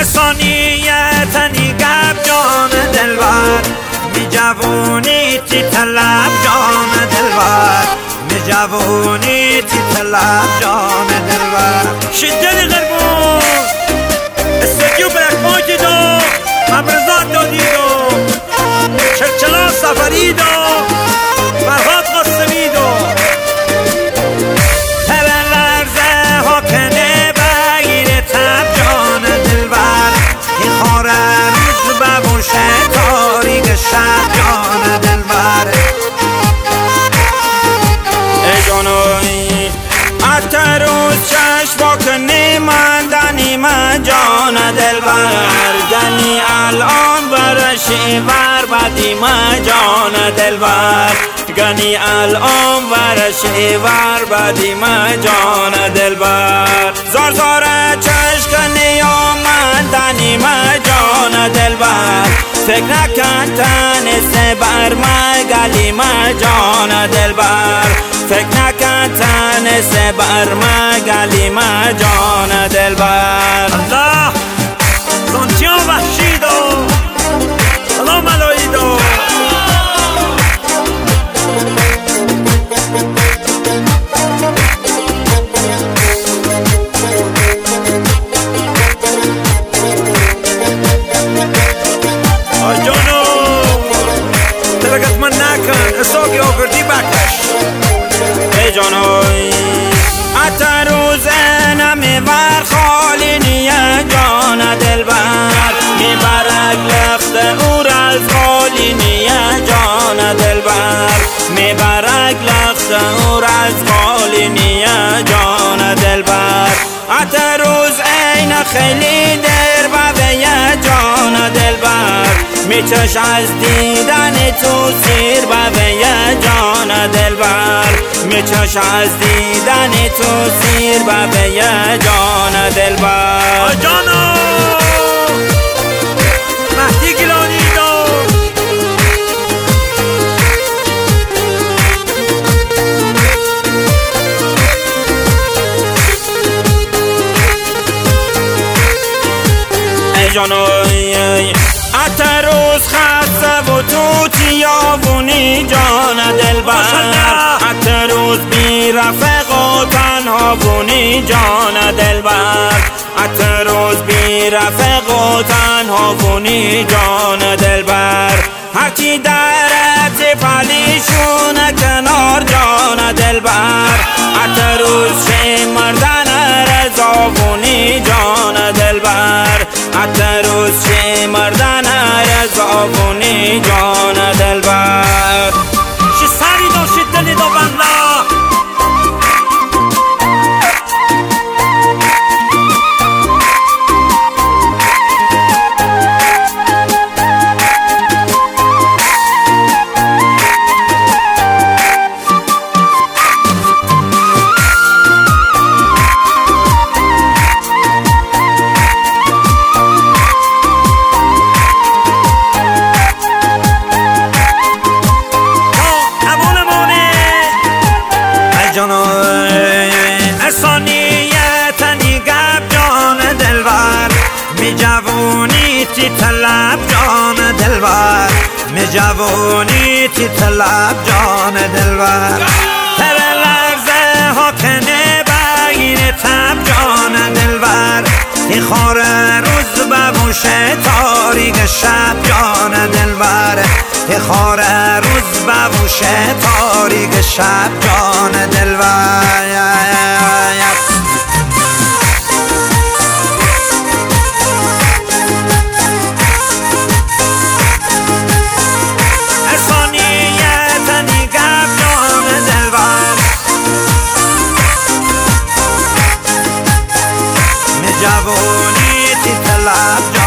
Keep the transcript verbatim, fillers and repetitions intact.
ثانیتنی گب جان دلبر می جوونی تی طلب جان دلبر می جوونی تی طلب جان دلبر شدنی قربون استدیو بلک مایتی دو مبرزاد دادی دو چلچلا سفری دو فرهاد قاسمی دو شب جان دلبر ای جانوی اتر روز چشم بکنی من دنی من جان دلبر گنی الان برشی ور بدی من جان دلبر گنی الان برشی ور بدی من جان دلبر زار زار چشم کنی یا من دنی من جان دلبر فکر نکن تنسه بر من گلی من جان دلبر فکر نکن تنسه بر من گلی من جان دلبر الله زنچیان وحشی دو سلام علایی دو ساقی آوردی بکش ای جانوی اتر روز نمی ور خالی نیه جان دلبر میبرک لخت او از خالی نیه جان دلبر میبرک لخت او از خالی نیه جان دلبر اتر روز این خیلی در بویه جان دلبر میچش از دیدن تو سیر بویه جان دلبر میچش از دیدن تو سیر بویه جان دلبر جانو مهدی گیلانی دو ای جانوی اتر روز خسته و تو تیابونی جان دلبر اتر روز بی رفق و تنها بونی جان دلبر اتر روز بی رفق و تنها بونی جان دلبر هرچی درت پلیشون کنار جان دلبر اتر روز شمردن رضابونی جان دلبر اتر روز شمردن رضابونی جان دلبر شی سری دو شی دلی دو بنده ثانیتنی گب جان دلبر می جوونی تی طلب جان دلبر می جوونی تی طلب جان دلبر تر لرزه ها کنه بگیر تب جان دلبر تی خار روز ببوشه تاریک شب جان دلبر تی خار روز ببوشه تاریک شب جان دلبر ثانیتنی گب جان دلبر می جوونی تی طلب